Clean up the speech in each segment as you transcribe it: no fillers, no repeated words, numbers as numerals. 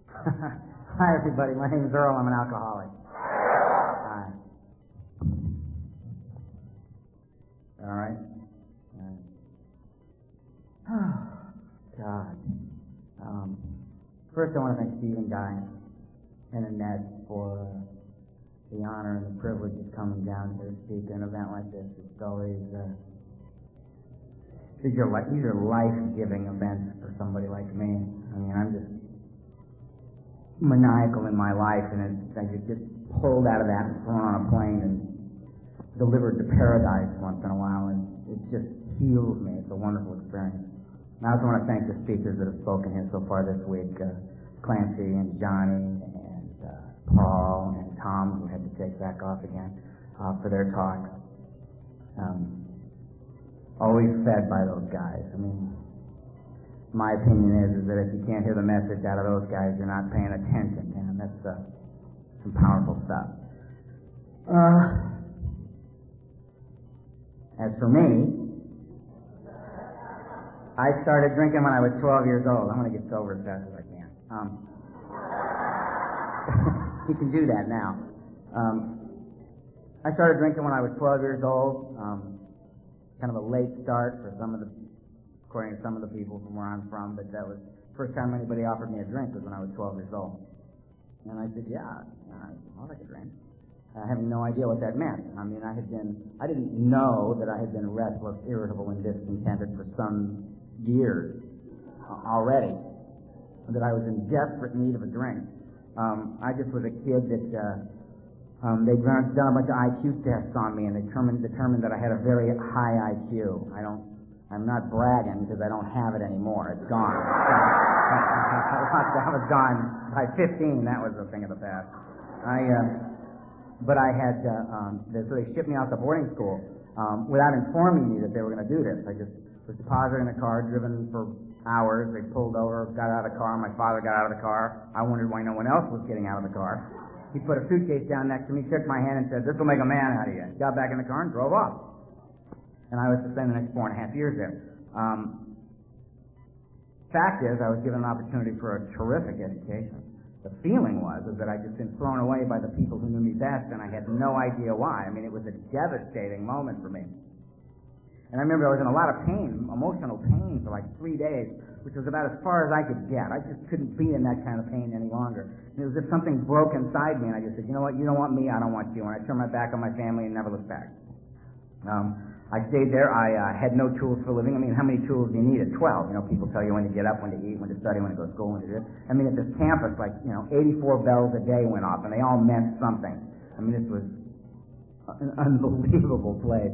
Hi, everybody. My name is Earl. I'm an alcoholic. Hi. All right. Oh, God. First, I want to thank Steve and Guy and Annette for the honor and the privilege of coming down here to speak at an event like this. It's always these are life-giving events for somebody like me. I mean, I'm just maniacal in my life, and I just get pulled out of that and thrown on a plane and delivered to paradise once in a while, and it just heals me. It's a wonderful experience. And I also want to thank the speakers that have spoken here so far this week, Clancy and Johnny and Paul and Tom, who had to take back off again, for their talks. Always fed by those guys. I mean, my opinion is that if you can't hear the message out of those guys, you're not paying attention, man. That's some powerful stuff. As for me, I started drinking when I was 12 years old. I'm going to get sober as fast as I can. You can do that now. I started drinking when I was 12 years old. Kind of a late start for according to some of the people from where I'm from, but that was the first time anybody offered me a drink was when I was 12 years old. And I said, yeah, I'll take a drink. Having no idea what that meant. I mean, I didn't know that I had been restless, irritable, and discontented for some years already, that I was in desperate need of a drink. I just was a kid that they'd done a bunch of IQ tests on me and determined that I had a very high IQ. I'm not bragging because I don't have it anymore. It's gone. That was gone by 15. That was a thing of the past. But I had, so they shipped me out to boarding school without informing me that they were going to do this. I just was deposited in a car, driven for hours. They pulled over, got out of the car. My father got out of the car. I wondered why no one else was getting out of the car. He put a suitcase down next to me, shook my hand, and said, "This will make a man out of you." Got back in the car and drove off. And I was to spend the next 4.5 years there. Fact is, I was given an opportunity for a terrific education. The feeling was that I'd just been thrown away by the people who knew me best, and I had no idea why. I mean, it was a devastating moment for me. And I remember I was in a lot of pain, emotional pain, for like 3 days, which was about as far as I could get. I just couldn't be in that kind of pain any longer. And it was as if something broke inside me, and I just said, you know what, you don't want me, I don't want you. And I turned my back on my family and never looked back. I stayed there. I had no tools for living. I mean, how many tools do you need at 12? You know, people tell you when to get up, when to eat, when to study, when to go to school, when to do this. I mean, at this campus, 84 bells a day went off, and they all meant something. I mean, this was an unbelievable place.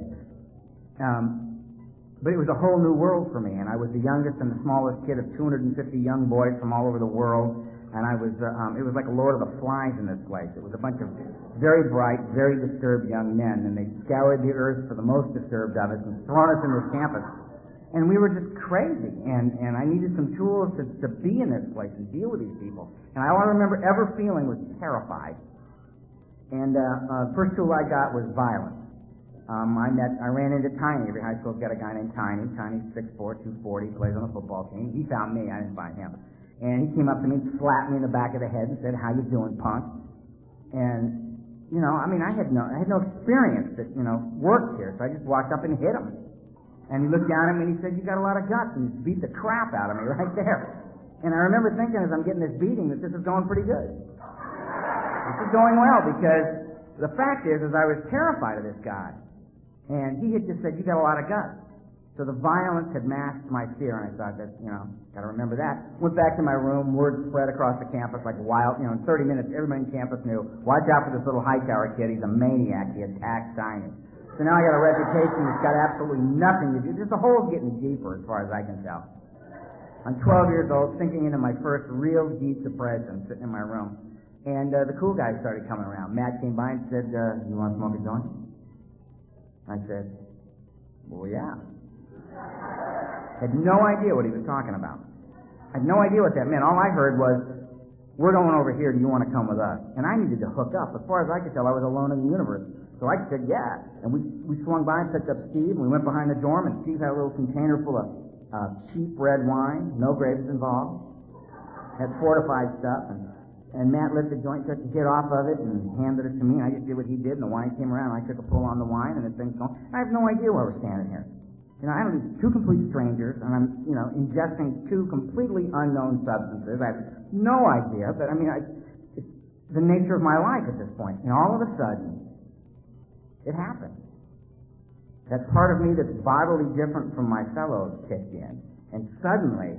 But it was a whole new world for me, and I was the youngest and the smallest kid of 250 young boys from all over the world, and I was, it was like a Lord of the Flies in this place. It was a bunch of very bright, very disturbed young men, and they scoured the earth for the most disturbed of us and thrown us in this campus. And we were just crazy, and I needed some tools to be in this place and deal with these people. And all I remember ever feeling was terrified. And the first tool I got was violence. I ran into Tiny. Every high school's got a guy named Tiny. Tiny's 6'4", 240, plays on the football team. He found me. I didn't find him. And he came up to me and slapped me in the back of the head and said, "How you doing, punk?" And, I mean, I had no experience that, worked here. So I just walked up and hit him. And he looked down at me and he said, "You got a lot of guts." And he beat the crap out of me right there. And I remember thinking as I'm getting this beating that this is going pretty good. This is going well, because the fact is I was terrified of this guy. And he had just said, "You got a lot of guts." So the violence had masked my fear, and I thought that, got to remember that. Went back to my room, word spread across the campus like wild, in 30 minutes, everybody in campus knew, watch out for this little Hightower kid, he's a maniac, he attacked Tiny. So now I got a reputation that's got absolutely nothing to do, just the hole's getting deeper as far as I can tell. I'm 12 years old, sinking into my first real deep depression, sitting in my room. And the cool guys started coming around. Matt came by and said, "You want to smoke a joint?" I said, "Well, yeah." Had no idea what he was talking about. I had no idea what that meant. All I heard was, "We're going over here. Do you want to come with us?" And I needed to hook up. As far as I could tell, I was alone in the universe. So I said, "Yeah." And we swung by and picked up Steve, and we went behind the dorm, and Steve had a little container full of cheap red wine, no grapes involved. had fortified stuff, and Matt lit the joint, took the hit off of it, and handed it to me, and I just did what he did, and the wine came around, and I took a pull on the wine, and the thing's going. I have no idea why we're standing here. I don't need two complete strangers, and I'm, ingesting two completely unknown substances. I have no idea, but it's the nature of my life at this point. And all of a sudden, it happened. That part of me that's bodily different from my fellows kicked in. And suddenly,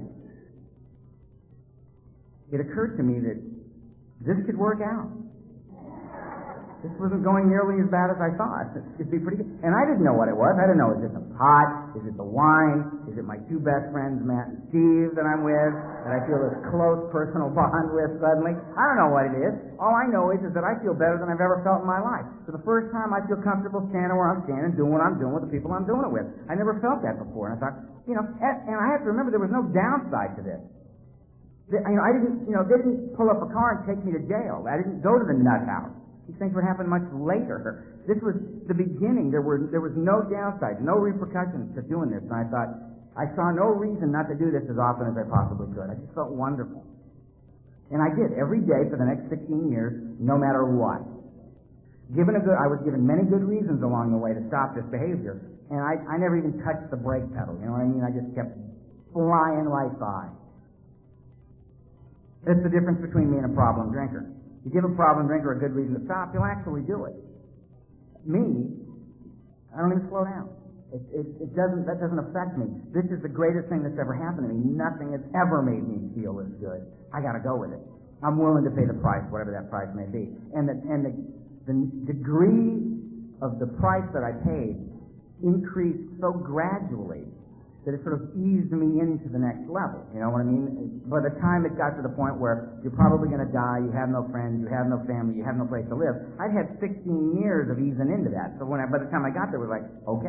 it occurred to me that this could work out. This wasn't going nearly as bad as I thought. It could be pretty good. And I didn't know what it was. I didn't know, is it the pot? Is it the wine? Is it my two best friends, Matt and Steve, that I'm with, that I feel this close personal bond with suddenly? I don't know what it is. All I know is that I feel better than I've ever felt in my life. For the first time, I feel comfortable standing where I'm standing, doing what I'm doing with the people I'm doing it with. I never felt that before. And I thought, and I have to remember there was no downside to this. I didn't, they didn't pull up a car and take me to jail. I didn't go to the nut house. These things would happen much later. This was the beginning. There was no downside, no repercussions to doing this. And I thought, I saw no reason not to do this as often as I possibly could. I just felt wonderful. And I did every day for the next 16 years, no matter what. I was given many good reasons along the way to stop this behavior. And I never even touched the brake pedal. You know what I mean? I just kept flying right by. That's the difference between me and a problem drinker. You give a problem drinker a good reason to stop, he'll actually do it. Me, I don't even slow down. That doesn't affect me. This is the greatest thing that's ever happened to me. Nothing has ever made me feel as good. I got to go with it. I'm willing to pay the price, whatever that price may be. And the degree of the price that I paid increased so gradually that it sort of eased me into the next level. You know what I mean? By the time it got to the point where you're probably going to die, you have no friends, you have no family, you have no place to live, I'd had 16 years of easing into that. So by the time I got there, it was like, okay.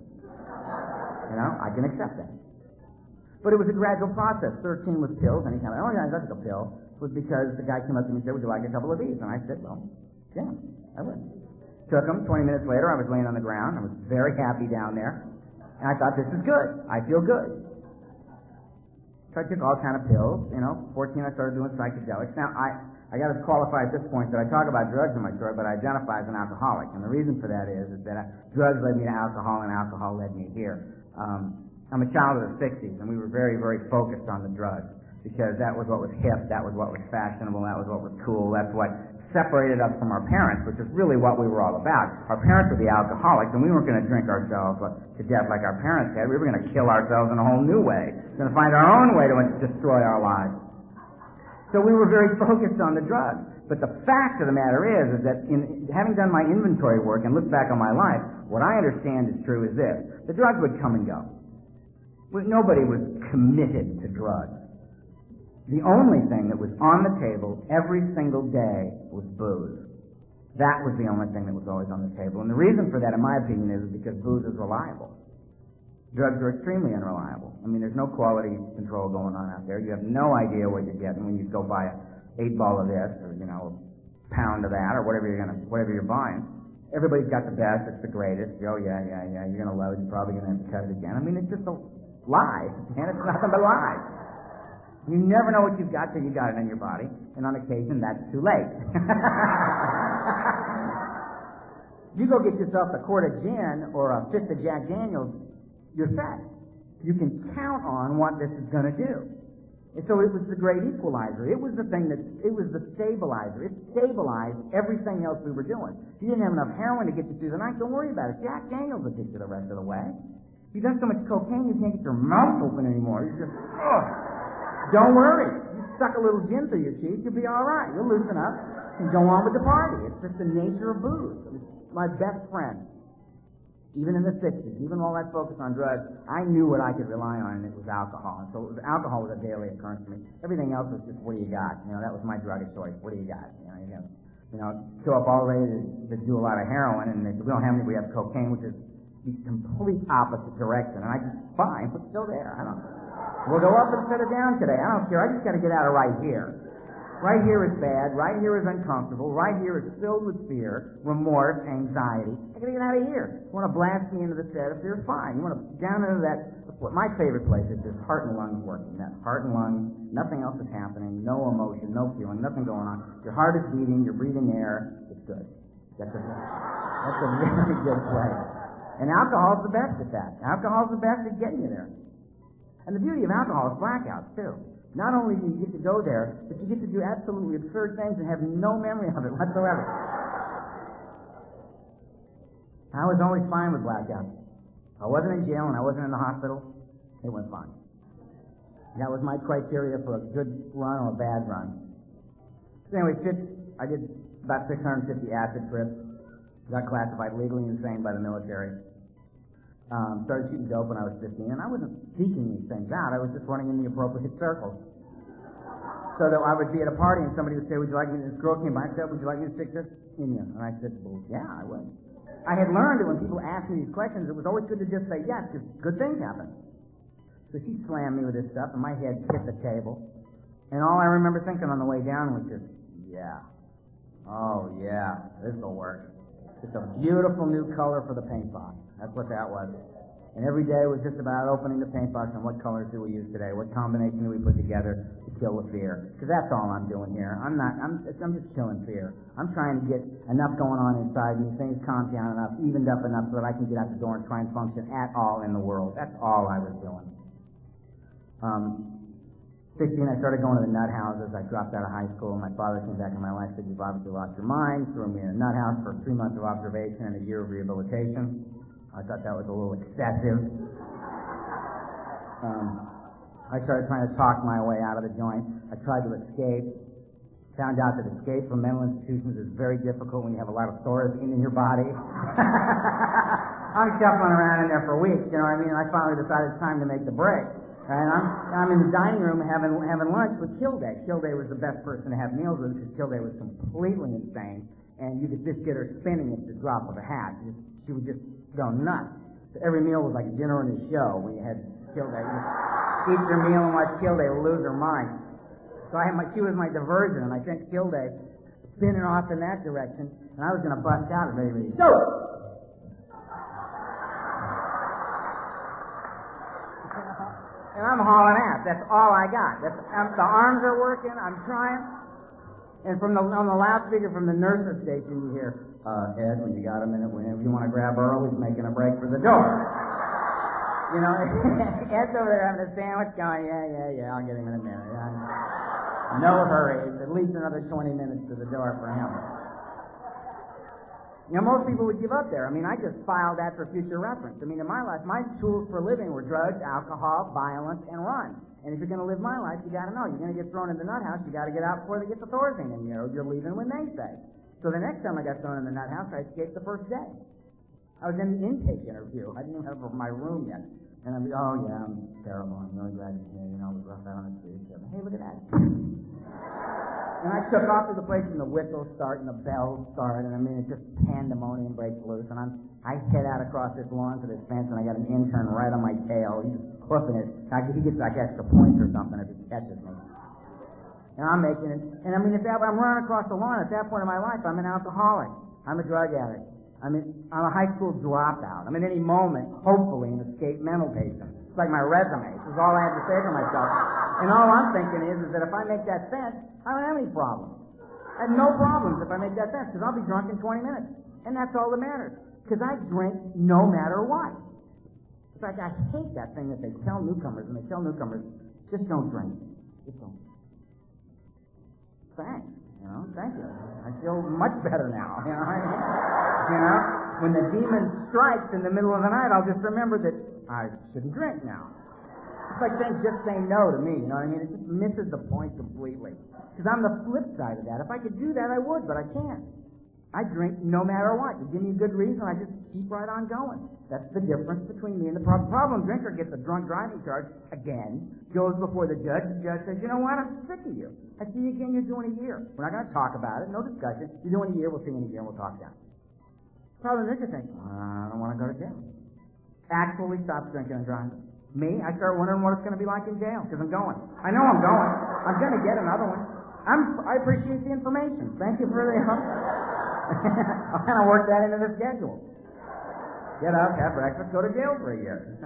I can accept that. But it was a gradual process. 13 was pills, and he kind of, I took a pill. It was because the guy came up to me and said, would you like a couple of these? And I said, well, yeah, I would. Took them. 20 minutes later, I was laying on the ground. I was very happy down there. And I thought, this is good. I feel good. So I took all kind of pills. 14, I started doing psychedelics. Now, I got to qualify at this point that I talk about drugs in my story, but I identify as an alcoholic. And the reason for that is that drugs led me to alcohol, and alcohol led me here. I'm a child of the 60s, and we were very, very focused on the drugs because that was what was hip, that was what was fashionable, that was what was cool, that's what separated us from our parents, which is really what we were all about. Our parents were the alcoholics, and we weren't going to drink ourselves to death like our parents had. We were going to kill ourselves in a whole new way. We were going to find our own way to destroy our lives. So we were very focused on the drugs. But the fact of the matter is that in having done my inventory work and looked back on my life, what I understand is true is this. The drugs would come and go. Nobody was committed to drugs. The only thing that was on the table every single day was booze. That was the only thing that was always on the table. And the reason for that, in my opinion, is because booze is reliable. Drugs are extremely unreliable. There's no quality control going on out there. You have no idea what you're getting when you go buy a 8-ball of this or, a pound of that or whatever you're buying. Everybody's got the best, it's the greatest. Oh, yeah, you're going to love it. You're probably going to have to cut it again. It's just a lie. And it's nothing but lies. You never know what you've got till you got it in your body, and on occasion, that's too late. You go get yourself a quart of gin or a fifth of Jack Daniels, you're set. You can count on what this is going to do. And so it was the great equalizer. It was the stabilizer. It stabilized everything else we were doing. You didn't have enough heroin to get you through the night, don't worry about it. Jack Daniels will get you the rest of the way. You've done so much cocaine, you can't get your mouth open anymore. You're just, don't worry. You suck a little gin through your cheek, you'll be all right. You'll loosen up and go on with the party. It's just the nature of booze. My best friend, even in the 60s, even all that focus on drugs, I knew what I could rely on, and it was alcohol. And so alcohol was a daily occurrence for me. Everything else was just, what do you got? That was my drug of choice. What do you got? Show up all ready to do a lot of heroin, and they said, we don't have any, we have cocaine, which is the complete opposite direction. And I just, fine, it's still there. We'll go up and set it down today. I don't care. I just got to get out of right here. Right here is bad. Right here is uncomfortable. Right here is filled with fear, remorse, anxiety. I gotta get out of here. You want to blast me into the stratosphere? Fine. You want to down into that. My favorite place is just heart and lungs working. That's heart and lungs. Nothing else is happening. No emotion, no feeling, nothing going on. Your heart is beating. You're breathing air. It's good. That's a really good place. And alcohol's the best at that. Alcohol's the best at getting you there. And the beauty of alcohol is blackouts too. Not only do you get to go there, but you get to do absolutely absurd things and have no memory of it whatsoever. I was always fine with blackouts. I wasn't in jail and I wasn't in the hospital. It went fine. That was my criteria for a good run or a bad run. So anyway, I did about 650 acid trips. Got classified legally insane by the military. Started shooting dope when I was 15, and I wasn't seeking these things out. I was just running in the appropriate circles. So that I would be at a party and somebody would say, "Would you like me to?" This girl came by and said, "Would you like me to stick this in you?" And I said, "Well, yeah, I would." I had learned that when people asked me these questions, it was always good to just say yes, because good things happen. So she slammed me with this stuff, and my head hit the table. And all I remember thinking on the way down was just, yeah. Oh, yeah, this will work. It's a beautiful new color for the paint box. That's what that was. And every day was just about opening the paint box and what colors do we use today? What combination do we put together to kill the fear? Because that's all I'm doing here. I'm just killing fear. I'm trying to get enough going on inside me, things calmed down enough, evened up enough so that I can get out the door and try and function at all in the world. That's all I was doing. 16, I started going to the nut houses. I dropped out of high school. My father came back in my life and said, "You've obviously lost your mind." Threw me in a nut house for 3 months of observation and a year of rehabilitation. I thought that was a little excessive. I started trying to talk my way out of the joint. I tried to escape. Found out that escape from mental institutions is very difficult when you have a lot of sores in your body. I'm shuffling around in there for weeks, you know what I mean? And I finally decided it's time to make the break. And I'm in the dining room having lunch with Kilday. Kilday was the best person to have meals with because Kilday was completely insane, and you could just get her spinning at the drop of a hat. She would just go nuts. So every meal was like dinner and a show when you had Kilday. You just eat your meal and watch Kilday lose her mind. So she was my diversion, and I sent Kilday spinning off in that direction, and I was going to bust out and ready. So. And I'm hauling ass. That's all I got. The arms are working. I'm trying. And on the loudspeaker from the nurse's station, you hear, "Ed, when you got a minute, whenever you want to grab Earl, he's making a break for the door." You know, Ed's over there having a sandwich going, yeah, I'll get him in a minute. No hurry. It's at least another 20 minutes to the door for him. You know, most people would give up there. I mean, I just filed that for future reference. I mean, in my life, my tools for living were drugs, alcohol, violence, and run. And if you're going to live my life, you got to know. You're going to get thrown in the nut house, you got to get out before they get the Thorazine in you, or you're leaving when they say. So the next time I got thrown in the nut house, I escaped the first day. I was in the intake interview. I didn't even have my room yet. And I'm terrible. I'm really glad you're here. You know, it was rough out on the street. Hey, look at that. And I took off to the place, and the whistles start, and the bells start, and I mean, it's just pandemonium breaks loose. And I head out across this lawn to this fence, and I got an intern right on my tail. He's hoofing it. He gets like extra points or something if he catches me. And I'm making it. And I mean, I'm running across the lawn. At that point in my life, I'm an alcoholic. I'm a drug addict. I'm a high school dropout. I'm at any moment, hopefully, an escaped mental patient. It's like my resume. This is all I had to say for myself. And all I'm thinking is that if I make that fence, I don't have any problems. I have no problems if I make that fence, because I'll be drunk in 20 minutes. And that's all that matters. Because I drink no matter what. In fact, I hate that thing that they tell newcomers, and they tell newcomers, just don't drink. Just don't. Thanks. You know, thank you. I feel much better now. You know, when the demon strikes in the middle of the night, I'll just remember that I shouldn't drink now. It's like saying, just say no to me, you know what I mean? It just misses the point completely. Because I'm the flip side of that. If I could do that, I would, but I can't. I drink no matter what. You give me a good reason, I just keep right on going. That's the difference between me and the problem drinker. Gets a drunk driving charge again, goes before the judge says, "You know what, I'm sick of you. I see you again, you're doing a year. We're not going to talk about it, no discussion. You're doing a year, we'll see you in a year, and we'll talk down." Problem drinker thinks, "I don't want to go to jail." Actually stops drinking and driving. Me, I start wondering what it's going to be like in jail, because I'm going. I know I'm going. I'm going to get another one. I appreciate the information. Thank you for the. I'll kind of work that into the schedule. Get up, have breakfast, go to jail for a year.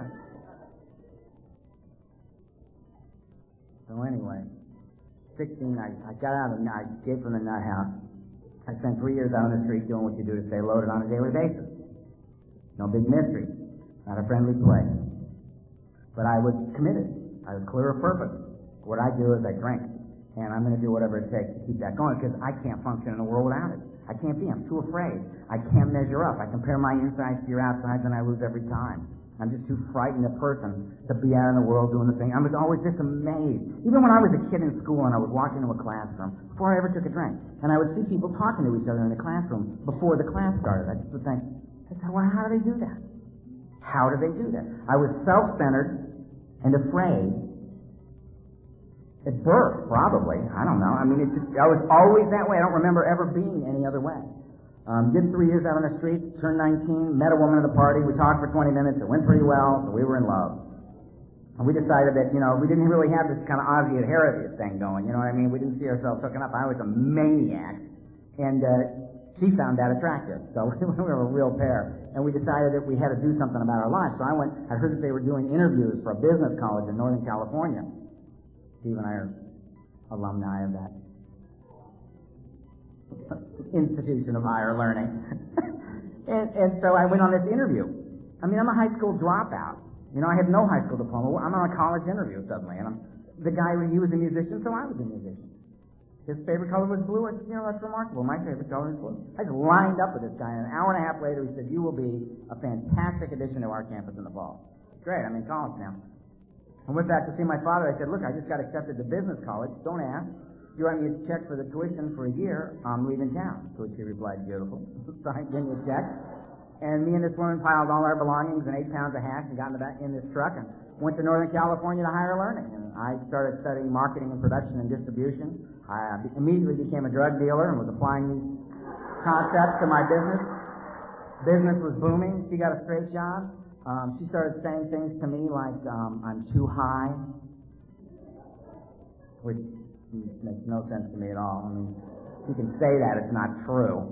So anyway, 16, I got out of, I escaped from the nut house. I spent 3 years out on the street doing what you do to stay loaded on a daily basis. No big mystery, not a friendly place. But I was committed. I was clear of purpose. What I do is I drink, and I'm going to do whatever it takes to keep that going because I can't function in the world without it. I can't be. I'm too afraid. I can't measure up. I compare my insides to your outsides, and I lose every time. I'm just too frightened a person to be out in the world doing the thing. I was always just amazed. Even when I was a kid in school and I would walk into a classroom before I ever took a drink, and I would see people talking to each other in the classroom before the class started, I just would think, well, how do they do that? How do they do that? I was self-centered and afraid. At birth, probably. I don't know. I mean, I was always that way. I don't remember ever being any other way. Did 3 years out on the street, turned 19, met a woman at a party. We talked for 20 minutes. It went pretty well, so we were in love. And we decided that, we didn't really have this kind of Ozzy and Harriet thing going. You know what I mean? We didn't see ourselves hooking up. I was a maniac. And she found that attractive. So we were a real pair. And we decided that we had to do something about our lives. So I heard that they were doing interviews for a business college in Northern California. Steve and I are alumni of that institution of higher learning. and so I went on this interview. I mean, I'm a high school dropout. I had no high school diploma. I'm on a college interview suddenly. And the guy, he was a musician, so I was a musician. His favorite color was blue. I said, that's remarkable. My favorite color is blue. I just lined up with this guy, and an hour and a half later, he said, you will be a fantastic addition to our campus in the fall. Great, I'm in college now. I went back to see my father. I said, look, I just got accepted to business college. Don't ask. You write me a check for the tuition for a year, I'm leaving town. To which he replied, beautiful. So I gave me a check. And me and this woman piled all our belongings and 8 pounds of hash and got in this truck and went to Northern California to higher learning. And I started studying marketing and production and distribution. I immediately became a drug dealer and was applying these concepts to my business. Business was booming. She got a straight job. She started saying things to me like, I'm too high, which makes no sense to me at all. I mean, you can say that, it's not true.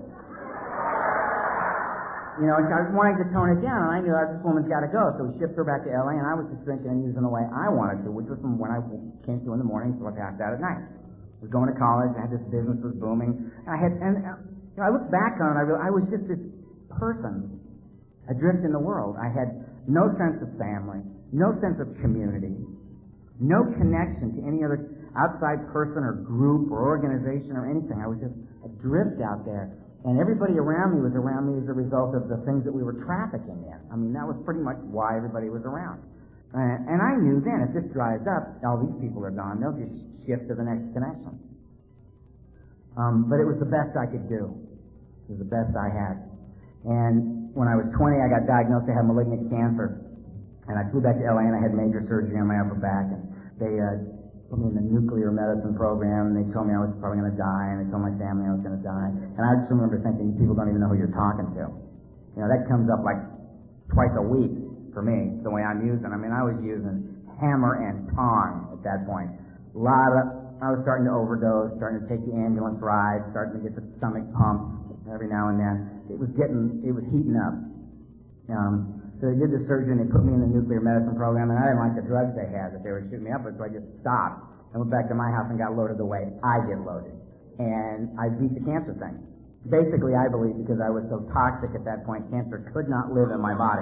And I was wanting to tone it down, and I knew this woman's got to go, so we shipped her back to L.A., and I was just drinking and using the way I wanted to, which was from when I came to in the morning till I passed out at night. I was going to college, I had this business was booming, and I look back on it, I was just this person adrift in the world. I had no sense of family, no sense of community, no connection to any other outside person or group or organization or anything. I was just adrift out there. And everybody around me was around me as a result of the things that we were trafficking in. I mean, that was pretty much why everybody was around. And I knew then, if this dries up, all these people are gone. They'll just shift to the next connection. But it was the best I could do. It was the best I had. And when I was 20, I got diagnosed to have malignant cancer. And I flew back to L.A. and I had major surgery on my upper back. And they put me in the nuclear medicine program, and they told me I was probably going to die, and they told my family I was going to die. And I just remember thinking, people don't even know who you're talking to. That comes up like twice a week for me, the way I'm using. I mean, I was using hammer and tong at that point. I was starting to overdose, starting to take the ambulance ride, starting to get the stomach pumped every now and then. It was heating up. So they did the surgery and they put me in the nuclear medicine program, and I didn't like the drugs they had that they were shooting me up with, so I just stopped and went back to my house and got loaded the way I get loaded. And I beat the cancer thing. Basically, I believe because I was so toxic at that point, cancer could not live in my body.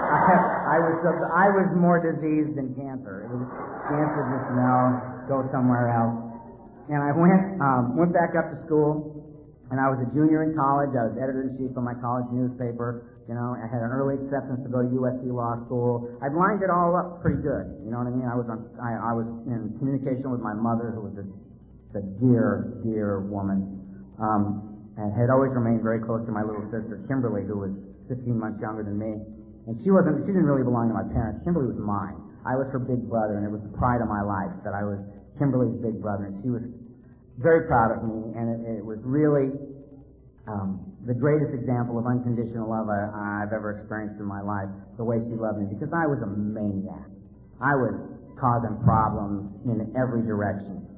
I was more diseased than cancer. Cancer just, go somewhere else. And I went back up to school, and I was a junior in college. I was editor-in-chief of my college newspaper. I had an early acceptance to go to USC Law School. I'd lined it all up pretty good. You know what I mean? I was in communication with my mother, who was a dear, dear woman, and had always remained very close to my little sister, Kimberly, who was 15 months younger than me. And she didn't really belong to my parents. Kimberly was mine. I was her big brother, and it was the pride of my life that I was Kimberly's big brother. And she was very proud of me, and it was really the greatest example of unconditional love I've ever experienced in my life, the way she loved me, because I was a maniac. I was causing problems in every direction.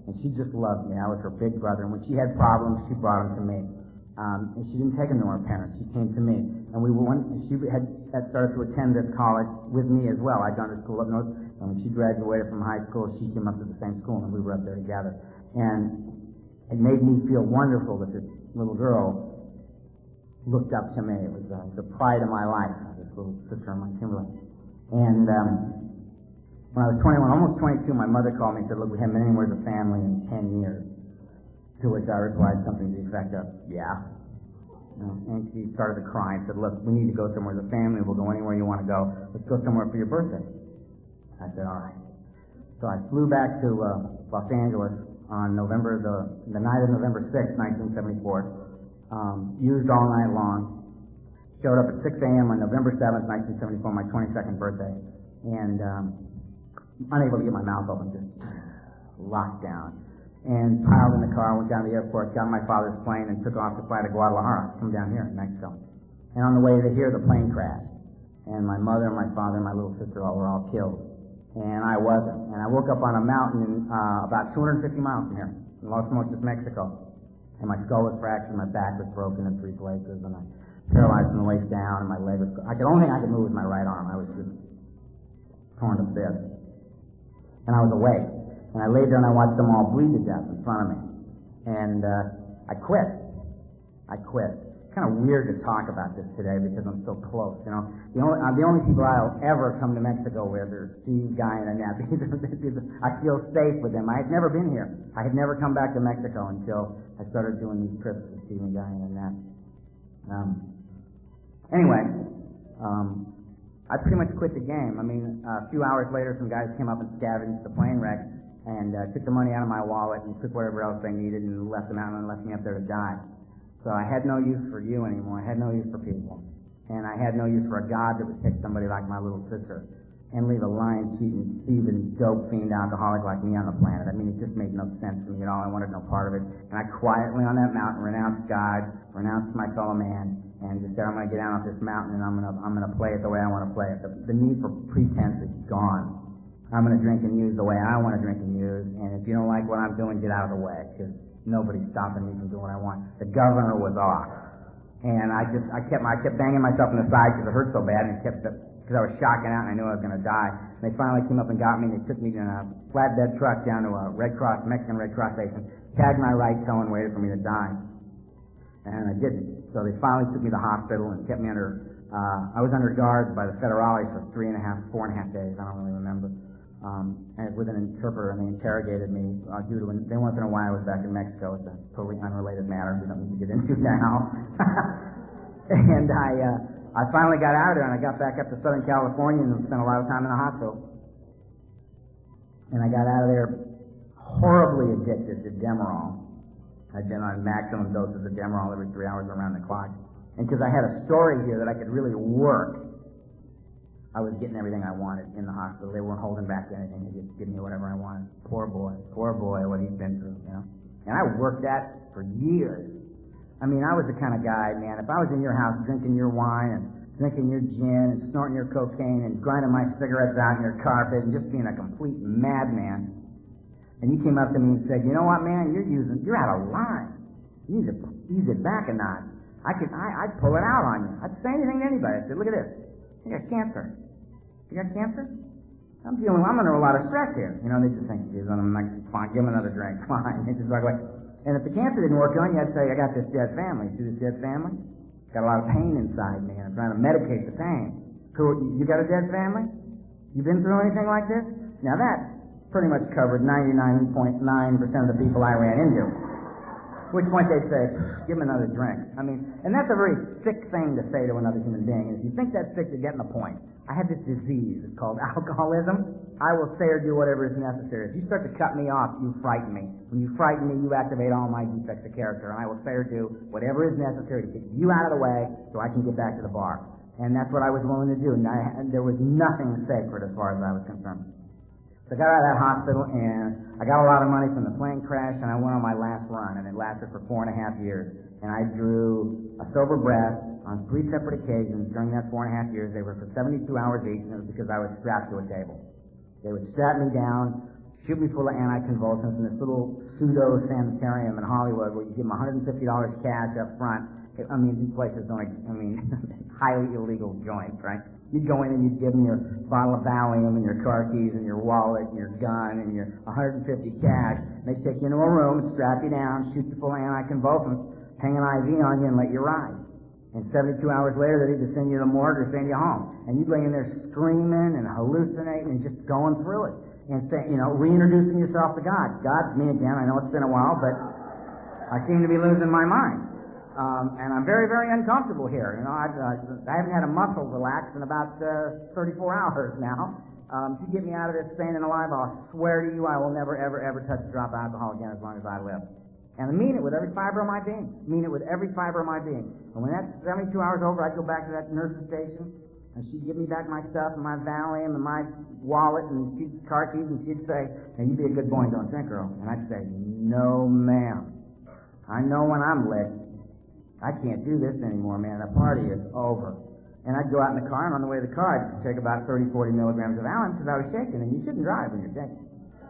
and she just loved me. I was her big brother, and when she had problems, she brought them to me. And she didn't take them to her parents. She came to me. And she had started to attend this college with me as well. I'd gone to school up north, and when she graduated from high school, she came up to the same school, and we were up there together. And it made me feel wonderful that this little girl looked up to me. It was the pride of my life, this little sister of mine, Kimberly. And when I was 21, almost 22, my mother called me and said, look, we haven't been anywhere as a family in 10 years. To which I replied something to the effect of, yeah. And she started to cry and said, look, we need to go somewhere as a family. We'll go anywhere you want to go. Let's go somewhere for your birthday. I said, all right. So I flew back to Los Angeles on the night of November 6, 1974. Used all night long. Showed up at 6 a.m. on November 7th, 1974, my 22nd birthday. And unable to get my mouth open, just locked down. And piled in the car, went down to the airport, got on my father's plane, and took off to fly to Guadalajara, come down here in Mexico. And on the way to here, the plane crashed. And my mother, my father, and my little sister were all killed. And I wasn't. And I woke up on a mountain about 250 miles from here, in Los Mochis, Mexico. And my skull was fractured, my back was broken in 3 places, and I paralyzed from the waist down, and my leg was... The only thing I could move was my right arm. I was just torn to bits. And I was awake. And I laid there and I watched them all bleed to death in front of me. And I quit. It's kind of weird to talk about this today because I'm so close, you know. The only people I'll ever come to Mexico with are Steve, Guy, and Annette. I feel safe with them. I had never been here. I had never come back to Mexico until I started doing these trips with Steve and Guy and Annette. Anyway, I pretty much quit the game. I mean, a few hours later, some guys came up and scavenged the plane wreck and took the money out of my wallet and took whatever else they needed and left them out and left me up there to die. So I had no use for you anymore. I had no use for people. And I had no use for a God that would take somebody like my little sister and leave a lying, cheating, thieving, dope fiend alcoholic like me on the planet. I mean, it just made no sense to me at all. I wanted no part of it. And I quietly on that mountain renounced God, renounced my fellow man, and just said, I'm going to get down off this mountain and I'm going to play it the way I want to play it. The need for pretense is gone. I'm going to drink and use the way I want to drink and use, and if you don't like what I'm doing, get out of the way, because nobody's stopping me from doing what I want. The governor was off, and I kept banging myself in the side because it hurt so bad, and because I was shocking out and I knew I was going to die. And they finally came up and got me, and they took me in a flatbed truck down to a Mexican Red Cross station, tagged my right toe and waited for me to die. And I didn't. So they finally took me to the hospital and kept me under, I was under guard by the federales for 4.5 days, I don't really remember. And with an interpreter, and they interrogated me they wanted to know why I was back in Mexico. It's a totally unrelated matter we don't need to get into now. And I finally got out of there, and I got back up to Southern California and spent a lot of time in the hospital. And I got out of there horribly addicted to Demerol. I'd been on maximum doses of Demerol every 3 hours around the clock. And because I had a story here that I could really work, I was getting everything I wanted in the hospital. They weren't holding back anything. They just gave me whatever I wanted. Poor boy, what he's been through, you know. And I worked that for years. I mean, I was the kind of guy, man, if I was in your house drinking your wine and drinking your gin and snorting your cocaine and grinding my cigarettes out in your carpet and just being a complete madman, and you came up to me and said, you know what, man, you're out of line. You need to ease it back a notch. I'd pull it out on you. I'd say anything to anybody. I'd say, look at this. You got cancer. You got cancer? I'm under a lot of stress here. You know, they just think, geez, I'm like, fine, give him another drink. Fine. They just walk away. And if the cancer didn't work on you, I'd say, I got this dead family. See this dead family? Got a lot of pain inside me, and I'm trying to medicate the pain. Cool. You got a dead family? You been through anything like this? Now that pretty much covered 99.9% of the people I ran into. At which point they'd say, give him another drink. I mean, and that's a very sick thing to say to another human being. And if you think that's sick, you're getting the point. I have this disease. It's called alcoholism. I will say or do whatever is necessary. If you start to cut me off, you frighten me. When you frighten me, you activate all my defects of character. And I will say or do whatever is necessary to get you out of the way so I can get back to the bar. And that's what I was willing to do. And there was nothing sacred as far as I was concerned. So I got out of that hospital, and I got a lot of money from the plane crash, and I went on my last run, and it lasted for 4.5 years. And I drew a sober breath on 3 separate occasions during that 4.5 years. They were for 72 hours each, and it was because I was strapped to a table. They would strap me down, shoot me full of anticonvulsants in this little pseudo-sanitarium in Hollywood where you give them $150 cash up front. I mean, these places don't, highly illegal joints, right? You'd go in and you'd give them your bottle of Valium and your car keys and your wallet and your gun and your $150 cash. And they'd take you into a room, strap you down, shoot you full of anticonvulsants, hang an IV on you and let you ride. And 72 hours later, they'd either send you to the morgue or send you home. And you'd lay in there screaming and hallucinating and just going through it. And reintroducing yourself to God. God's me again. I know it's been a while, but I seem to be losing my mind. And I'm very, very uncomfortable here. I haven't had a muscle relax in about 34 hours now. If you get me out of this sane and alive, I'll swear to you I will never, ever, ever touch a drop of alcohol again as long as I live. And I mean it with every fiber of my being. And when that 72 hours over, I'd go back to that nurse's station, and she'd give me back my stuff and my Valium and my wallet and car keys, and she'd say, "Now you be a good boy and don't drink, girl." And I'd say, "No, ma'am. I know when I'm licked. I can't do this anymore, man. The party is over." And I'd go out in the car, and on the way to the car, I'd take about 30, 40 milligrams of Valium because I was shaking, and you shouldn't drive when you're shaking.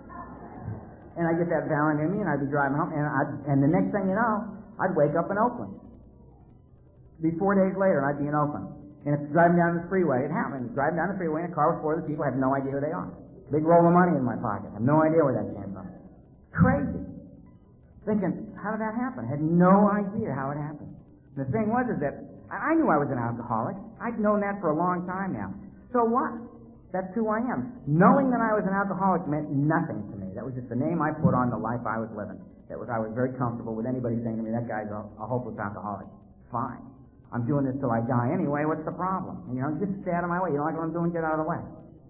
And I'd get that Valium in me, and I'd be driving home, and the next thing you know, I'd wake up in Oakland. It'd be 4 days later, and I'd be in Oakland. And if driving down the freeway, it happened. Driving down the freeway in a car with 4 other people, I have no idea who they are. Big roll of money in my pocket. I have no idea where that came from. Crazy. Thinking, how did that happen? I had no idea how it happened. The thing was is that I knew I was an alcoholic. I'd known that for a long time now. So what? That's who I am. Knowing that I was an alcoholic meant nothing to me. That was just the name I put on the life I was living. I was very comfortable with anybody saying to me, "That guy's a hopeless alcoholic." Fine. I'm doing this till I die anyway. What's the problem? Just stay out of my way. You don't like what I'm doing? Get out of the way.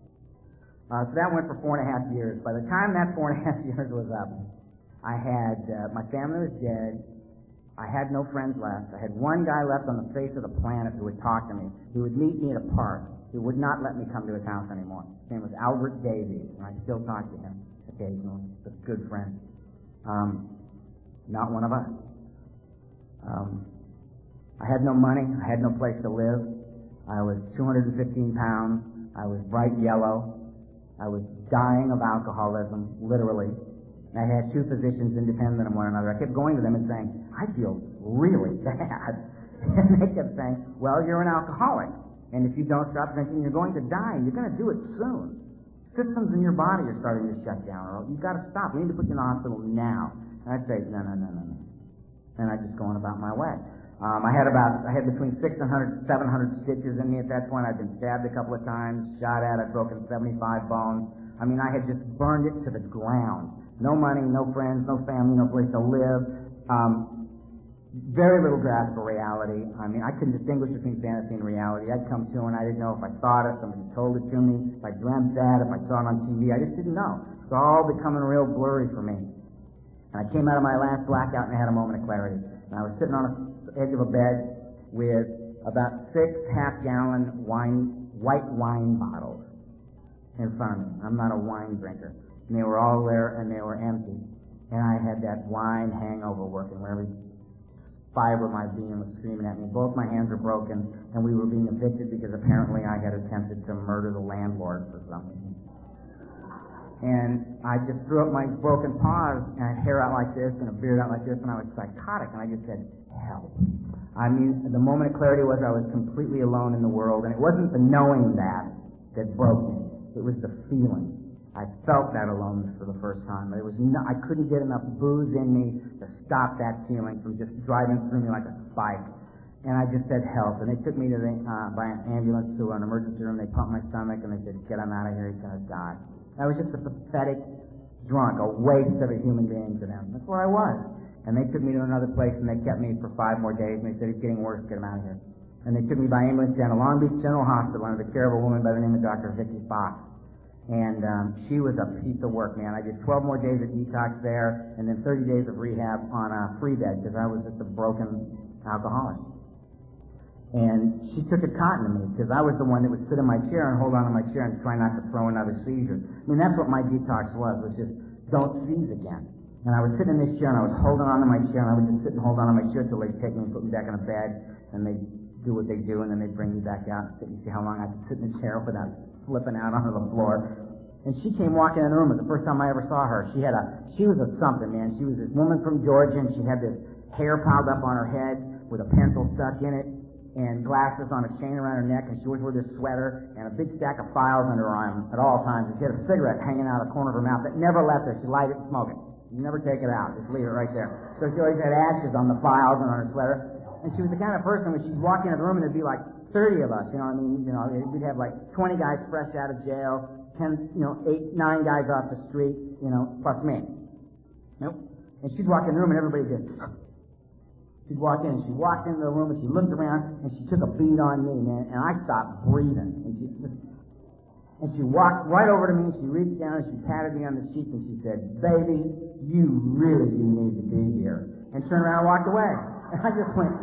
So that went for 4.5 years. By the time that 4.5 years was up, I had my family was dead. I had no friends left. I had one guy left on the face of the planet who would talk to me. He would meet me at a park. He would not let me come to his house anymore. His name was Albert Davies, and I still talk to him occasionally. He's a good friend. Not one of us. I had no money. I had no place to live. I was 215 pounds. I was bright yellow. I was dying of alcoholism, literally. I had 2 physicians independent of one another. I kept going to them and saying, "I feel really bad." And they kept saying, "Well, you're an alcoholic. And if you don't stop drinking, you're going to die. And you're going to do it soon. Systems in your body are starting to shut down. Or you've got to stop. We need to put you in the hospital now." And I'd say, no. And I'd just go on about my way. I had between 600 and 700 stitches in me at that point. I'd been stabbed a couple of times, shot at. I'd broken 75 bones. I mean, I had just burned it to the ground. No money, no friends, no family, no place to live. Very little grasp for reality. I mean, I couldn't distinguish between fantasy and reality. I'd come to and I didn't know if I thought it, somebody told it to me, if I dreamt that, if I saw it on TV. I just didn't know. It's all becoming real blurry for me. And I came out of my last blackout and I had a moment of clarity. And I was sitting on the edge of a bed with about 6 half-gallon white wine bottles in front of me. I'm not a wine drinker. And they were all there and they were empty. And I had that wine hangover working where every fiber of my being was screaming at me. Both my hands were broken, and we were being evicted because apparently I had attempted to murder the landlord for something. And I just threw up my broken paws, and I had hair out like this and a beard out like this, and I was psychotic, and I just said, "Help." I mean, the moment of clarity was I was completely alone in the world, and it wasn't the knowing that broke me. It was the feeling. I felt that aloneness for the first time. I couldn't get enough booze in me to stop that feeling from just driving through me like a spike. And I just said, "Help." And they took me to by an ambulance to an emergency room. They pumped my stomach, and they said, "Get him out of here. He's going to die." I was just a pathetic drunk, a waste of a human being to them. That's what I was. And they took me to another place, and they kept me for 5 more days, and they said, "He's getting worse. Get him out of here." And they took me by ambulance down to Long Beach General Hospital under the care of a woman by the name of Dr. Vicki Fox. And she was a piece of work, man. I did 12 more days of detox there, and then 30 days of rehab on a free bed because I was just a broken alcoholic. And she took a cotton to me because I was the one that would sit in my chair and hold on to my chair and try not to throw another seizure. I mean, that's what my detox was just don't seize again. And I was sitting in this chair and I was holding on to my chair, and I would just sit and hold on to my chair till they'd take me and put me back in a bed, and they'd do what they do, and then they'd bring me back out and see how long I could sit in the chair without flipping out onto the floor. And she came walking in the room. It was the first time I ever saw her. She was a something, man. She was this woman from Georgia, and she had this hair piled up on her head with a pencil stuck in it, and glasses on a chain around her neck, and she always wore this sweater, and a big stack of files under her arm at all times. And she had a cigarette hanging out of the corner of her mouth that never left her. She'd light it and smoke it. You never take it out. Just leave it right there. So she always had ashes on the files and on her sweater. And she was the kind of person when she'd walk into the room and there'd be like 30 of us, you know what I mean? You know, we'd have like 20 guys fresh out of jail, 10, 8, 9 guys off the street, plus me. Nope. And she'd walk in the room and everybody did. She'd walk in and she walked into the room and she looked around and she took a beat on me, man, and I stopped breathing. And she walked right over to me and she reached down and she patted me on the cheek and she said, "Baby, you really do need to be here." And turned around and walked away. And I just went,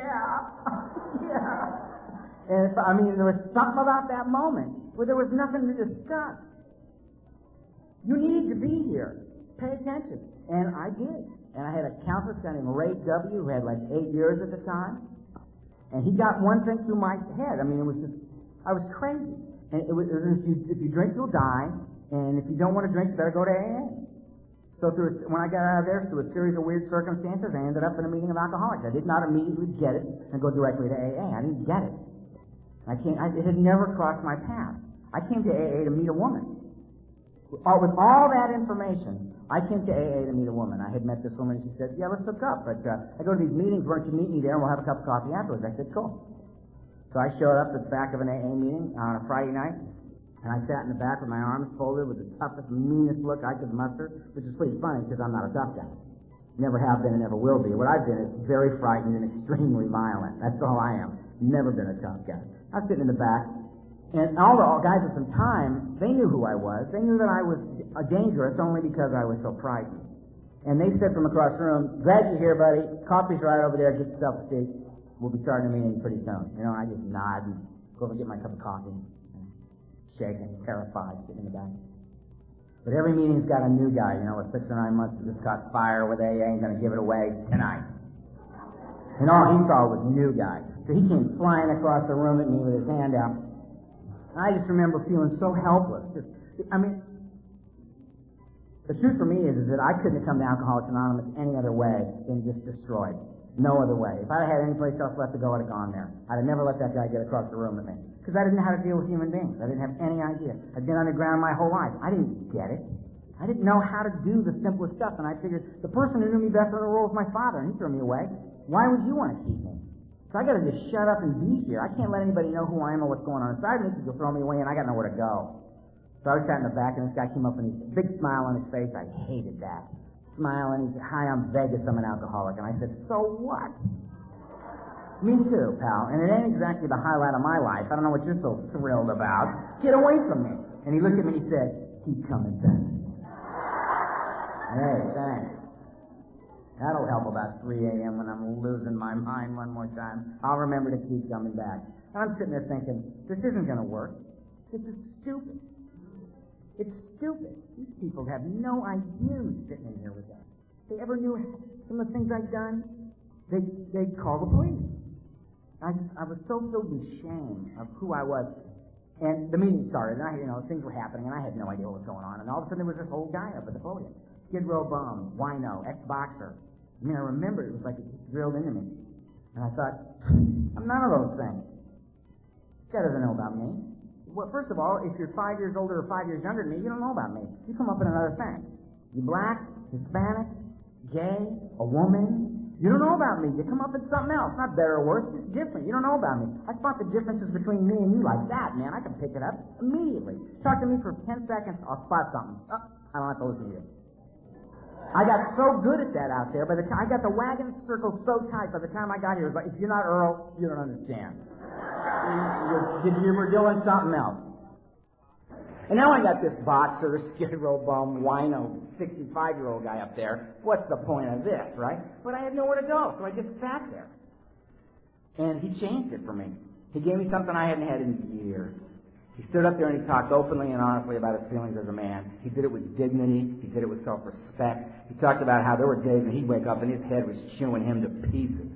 yeah. And there was something about that moment where there was nothing to discuss. You need to be here. Pay attention. And I did. And I had a counselor named Ray W., who had like 8 years at the time. And he got one thing through my head. I was crazy. And it was if you drink, you'll die. And if you don't want to drink, you better go to AA. So when I got out of there, through a series of weird circumstances, I ended up in a meeting of alcoholics. I did not immediately get it and go directly to AA. I didn't get it. It had never crossed my path. I came to AA to meet a woman. With all that information, I came to AA to meet a woman. I had met this woman, and she said, "Yeah, let's hook up. But I go to these meetings. Why don't you meet me there, and we'll have a cup of coffee afterwards?" I said, "Cool." So I showed up at the back of an AA meeting on a Friday night, and I sat in the back with my arms folded with the toughest, meanest look I could muster, which is pretty funny because I'm not a tough guy. Never have been and never will be. What I've been is very frightened and extremely violent. That's all I am. Never been a tough guy. I was sitting in the back, and all the guys with some time, they knew who I was. They knew that I was dangerous only because I was so frightened. And they said from across the room, "Glad you're here, buddy. Coffee's right over there. Get yourself a seat. We'll be starting a meeting pretty soon." I just nod and go over and get my cup of coffee. Shaking, terrified, sitting in the back. But every meeting's got a new guy, with 6 or 9 months who just caught fire with AA and going to give it away tonight. And all he saw was new guys. So he came flying across the room at me with his hand out. And I just remember feeling so helpless. The truth for me is that I couldn't have come to Alcoholics Anonymous any other way than just destroyed. No other way. If I had any place else left to go, I'd have gone there. I'd have never let that guy get across the room with me. Because I didn't know how to deal with human beings. I didn't have any idea. I'd been underground my whole life. I didn't get it. I didn't know how to do the simplest stuff. And I figured the person who knew me best in the world was my father, and he threw me away. Why would you want to keep me? So I got to just shut up and be here. I can't let anybody know who I am or what's going on inside me because you'll throw me away, and I got nowhere to go. So I was sat in the back, and this guy came up, and he had a big smile on his face. I hated that. Smile, and he said, "Hi, I'm Vegas. I'm an alcoholic." And I said, "So what?" "Me too, pal, and it ain't exactly the highlight of my life. I don't know what you're so thrilled about. Get away from me." And he looked at me and he said, "Keep coming back." Hey, thanks. That'll help about 3 a.m. when I'm losing my mind one more time. I'll remember to keep coming back. And I'm sitting there thinking, this isn't going to work. This is stupid. It's stupid. These people have no idea who's sitting in here with us. If they ever knew some of the things I've done, they'd call the police. I was so filled with shame of who I was. And the meeting started, and things were happening, and I had no idea what was going on. And all of a sudden, there was this old guy up at the podium. Skid Row bum, wino, ex-boxer. I remember it was like it drilled into me. And I thought, I'm none of those things. This guy doesn't know about me. Well, first of all, if you're 5 years older or 5 years younger than me, you don't know about me. You come up with another thing. You black, Hispanic, gay, a woman. You don't know about me. You come up with something else. Not better or worse, just different. You don't know about me. I spot the differences between me and you like that, man. I can pick it up immediately. Talk to me for 10 seconds, I'll spot something. Oh, I don't have to listen to you. I got so good at that out there. By the time I got the wagon circle so tight, by the time I got here, it was like, if you're not Earl, you don't understand. You were doing something else. And now I got this boxer, Skid Row bum, wino, 65-year-old guy up there. What's the point of this, right? But I had nowhere to go, so I just sat there. And he changed it for me. He gave me something I hadn't had in years. He stood up there and he talked openly and honestly about his feelings as a man. He did it with dignity. He did it with self-respect. He talked about how there were days when he'd wake up and his head was chewing him to pieces.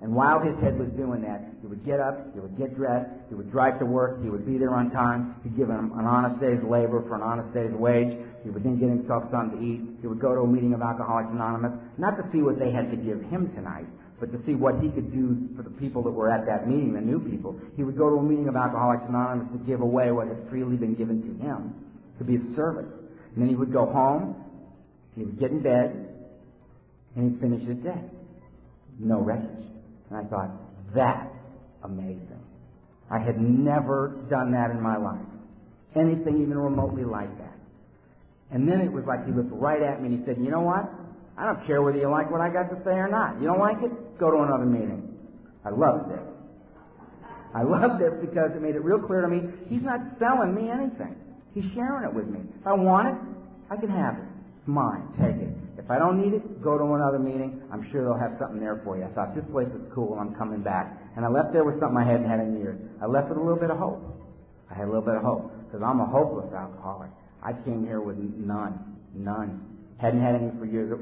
And while his head was doing that, he would get up, he would get dressed, he would drive to work, he would be there on time, he'd give him an honest day's labor for an honest day's wage, he would then get himself something to eat, he would go to a meeting of Alcoholics Anonymous, not to see what they had to give him tonight, but to see what he could do for the people that were at that meeting, the new people. He would go to a meeting of Alcoholics Anonymous to give away what had freely been given to him, to be of service. And then he would go home, he would get in bed, and he'd finish his day. No wreckage. And I thought, that's amazing. I had never done that in my life. Anything even remotely like that. And then it was like he looked right at me and he said, you know what? I don't care whether you like what I got to say or not. You don't like it? Go to another meeting. I loved this. I loved this because it made it real clear to me, he's not selling me anything. He's sharing it with me. If I want it, I can have it. It's mine. Take it. If I don't need it, go to another meeting. I'm sure they'll have something there for you. I thought, this place is cool, I'm coming back. And I left there with something I hadn't had in years. I left with a little bit of hope. I had a little bit of hope, because I'm a hopeless alcoholic. I came here with none. Hadn't had any for years.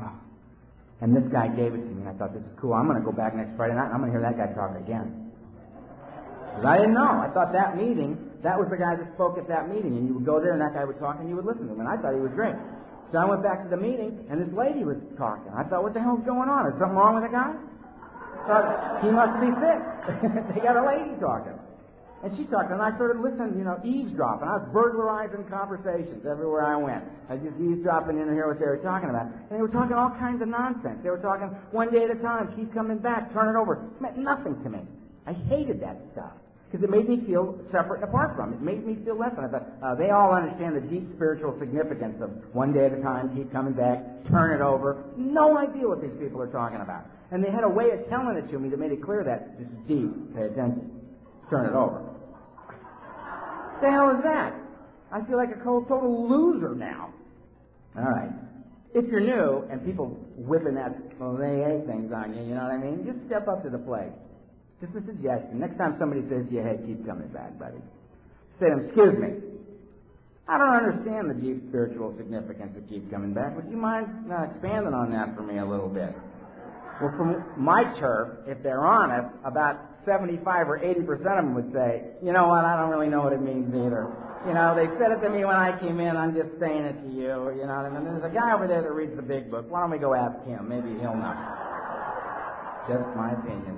And this guy gave it to me, and I thought, this is cool. I'm going to go back next Friday night, and I'm going to hear that guy talk again. Because I didn't know. I thought that meeting, that was the guy that spoke at that meeting, and you would go there, and that guy would talk, and you would listen to him, and I thought he was great. So I went back to the meeting, and this lady was talking. I thought, what the hell's going on? Is something wrong with the guy? I thought, he must be sick. They got a lady talking. And she talked, and I started listening, eavesdropping. I was burglarizing conversations everywhere I went. I was just eavesdropping in to hear what they were talking about. And they were talking all kinds of nonsense. They were talking one day at a time, keep coming back, turn it over. It meant nothing to me. I hated that stuff. Because it made me feel separate and apart from it. It made me feel less than. I thought, they all understand the deep spiritual significance of one day at a time, keep coming back, turn it over. No idea what these people are talking about. And they had a way of telling it to me that made it clear that this is deep. Pay attention. Turn it over. What the hell is that? I feel like a total loser now. All right. If you're new and people whipping that AA things on you, you know what I mean? Just step up to the plate. Just a suggestion. Next time somebody says to you, hey, keep coming back, buddy. Say to them, excuse me. I don't understand the deep spiritual significance of keep coming back. Would you mind expanding on that for me a little bit? Well, from my turf, if they're honest, about 75 or 80% of them would say, you know what, I don't really know what it means either. They said it to me when I came in, I'm just saying it to you. You know what I mean? There's a guy over there that reads the big book. Why don't we go ask him? Maybe he'll know. Just my opinion.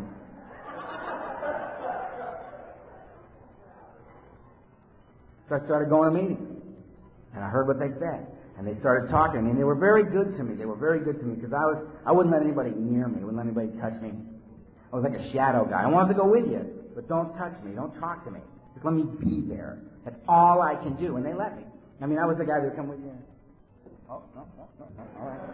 So I started going to meetings, and I heard what they said, and they started talking to me, and they were very good to me. They were very good to me because I wouldn't let anybody near me. I wouldn't let anybody touch me. I was like a shadow guy. I wanted to go with you, but don't touch me. Don't talk to me. Just let me be there. That's all I can do, and they let me. I mean, I was the guy that would come with you. Oh, no, all right.